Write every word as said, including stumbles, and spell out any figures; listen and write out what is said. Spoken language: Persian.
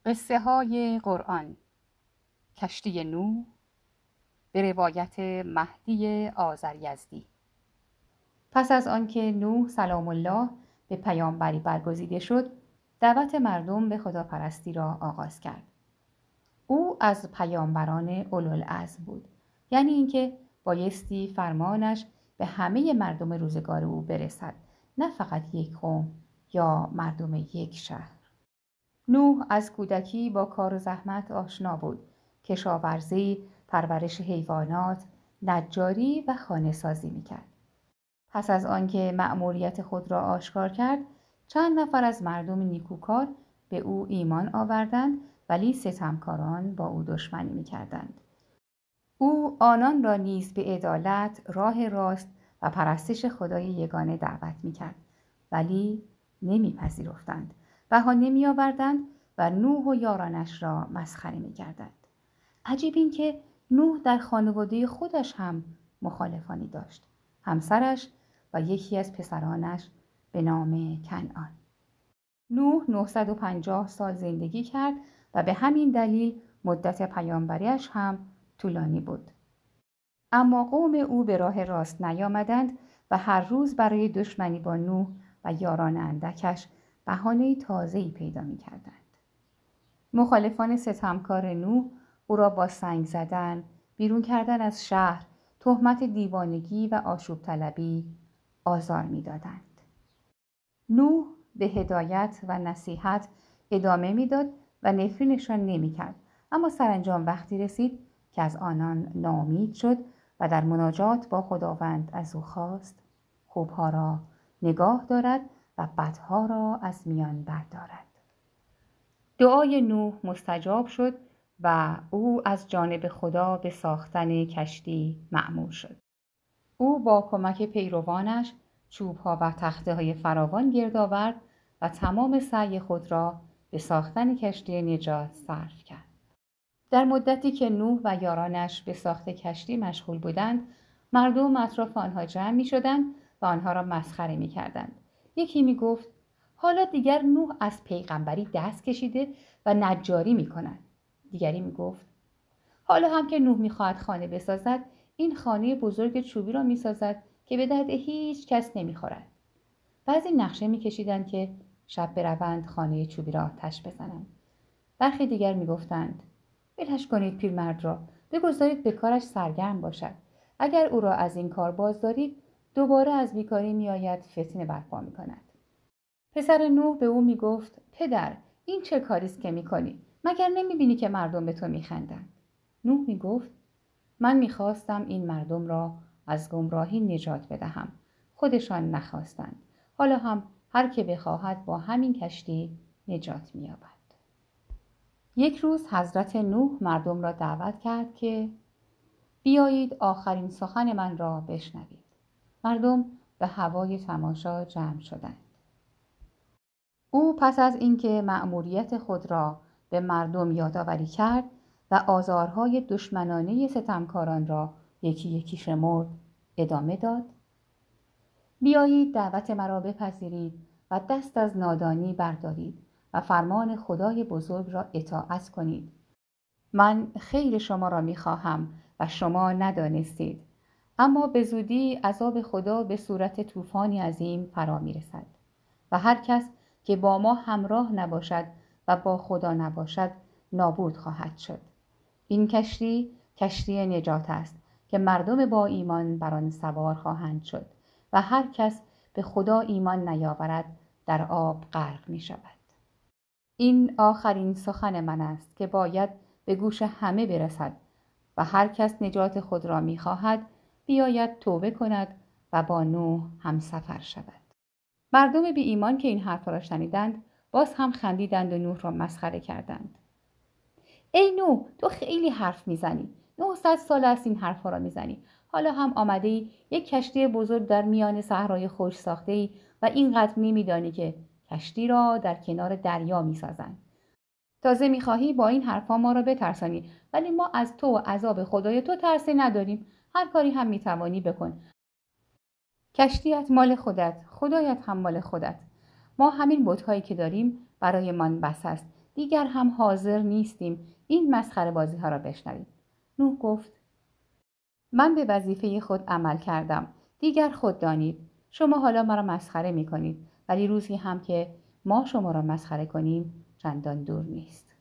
قصه های قرآن. کشتی نوح به روایت مهدی آذریزدی. پس از آنکه نوح سلام الله به پیامبری برگزیده شد، دعوت مردم به خداپرستی را آغاز کرد. او از پیامبران اولوالعزم بود، یعنی اینکه بایستی فرمانش به همه مردم روزگار او برسد، نه فقط یک قوم یا مردم یک شهر. نوح از کودکی با کار و زحمت آشنا بود. کشاورزی، پرورش حیوانات، نجاری و خانه‌سازی می‌کرد. پس از آنکه مأموریت خود را آشکار کرد، چند نفر از مردم نیکوکار به او ایمان آوردند، ولی ستمکاران با او دشمنی می‌کردند. او آنان را نیز به عدالت، راه راست و پرستش خدای یگانه دعوت می‌کرد، ولی نمی‌پذیرفتند. بهانه می‌آوردند و نوح و یارانش را مسخره می‌کردند. عجیب این که نوح در خانواده خودش هم مخالفانی داشت. همسرش و یکی از پسرانش به نام کنعان. نوح نهصد و پنجاه سال زندگی کرد و به همین دلیل مدت پیامبریش هم طولانی بود. اما قوم او به راه راست نیامدند و هر روز برای دشمنی با نوح و یاران اندکش بهانه تازه‌ای پیدا می‌کردند. مخالفان ستمکار نوح او را با سنگ زدن، بیرون کردن از شهر، تهمت دیوانگی و آشوب طلبی آزار می‌دادند. نوح به هدایت و نصیحت ادامه می‌داد و نفرینشان نمی‌کرد، اما سرانجام وقتی رسید که از آنان ناامید شد و در مناجات با خداوند از او خواست خوبها را نگاه دارد و بدها را از میان بردارد. دعای نوح مستجاب شد و او از جانب خدا به ساختن کشتی مأمور شد. او با کمک پیروانش چوب‌ها و تخته‌های فراوان گرد آورد و تمام سعی خود را به ساختن کشتی نجات صرف کرد. در مدتی که نوح و یارانش به ساخت کشتی مشغول بودند، مردم اطراف آنها جمع می‌شدند و آنها را مسخره می‌کردند. یکی می‌گفت: حالا دیگر نوح از پیغمبری دست کشیده و نجاری می‌کند. دیگری می‌گفت: حالا هم که نوح می‌خواهد خانه بسازد، این خانه بزرگ چوبی را می‌سازد که به درد هیچ کس نمی‌خورد. بعضی نقشه می‌کشیدند که شب بروند خانه چوبی را آتش بزنند. برخی دیگر می‌گفتند: ولش کنید پیرمرد را، بگذارید به کارش سرگرم باشد. اگر او را از این کار باز دارید، دوباره از بیکاری میآید فتنه برپا می‌کند. پسر نوح به او میگفت: پدر، این چه کاری است که می‌کنی؟ مگر نمی‌بینی که مردم به تو می‌خندند؟ نوح میگفت: من می‌خواستم این مردم را از گمراهی نجات بدهم. خودشان نخواستند. حالا هم هر که بخواهد با همین کشتی نجات می‌یابد. یک روز حضرت نوح مردم را دعوت کرد که بیایید آخرین سخن من را بشنوید. مردم به هوای تماشا جمع شدند. او پس از اینکه مأموریت خود را به مردم یادآوری کرد و آزارهای دشمنانه ستمکاران را یکی یکی شمرد، ادامه داد: بیایید دعوت مرا بپذیرید و دست از نادانی بردارید و فرمان خدای بزرگ را اطاعت کنید. من خیر شما را می‌خواهم و شما ندانستید، اما به زودی عذاب خدا به صورت طوفانی عظیم فرا می‌رسد و هر کس که با ما همراه نباشد و با خدا نباشد نابود خواهد شد. این کشتی کشتی نجات است که مردم با ایمان بر آن سوار خواهند شد و هر کس به خدا ایمان نیاورد در آب غرق می شود. این آخرین سخن من است که باید به گوش همه برسد و هر کس نجات خود را می خواهد بیاید توبه کند و با نوح همسفر شود. مردم بی ایمان که این حرف را شنیدند باز هم خندیدند و نوح را مسخره کردند. ای نوح، تو خیلی حرف میزنی. نهصد سال است این حرفا را میزنی. حالا هم آمده ای یک کشتی بزرگ در میان صحرای خشک ساخته ای و اینقدر نمیدانی که کشتی را در کنار دریا میسازند. تازه میخواهی با این حرفا ما را بترسانی، ولی ما از تو و عذاب خدای تو ترسی نداریم. هر کاری هم میتوانی بکن. کشتیت مال خودت، خدایت هم مال خودت. ما همین بت‌هایی که داریم برای من بس است. دیگر هم حاضر نیستیم این مسخره بازی ها را بشنویم. نوح گفت من به وظیفه خود عمل کردم. دیگر خود دانید. شما حالا مرا مسخره می کنید. ولی روزی هم که ما شما را مسخره کنیم چندان دور نیست.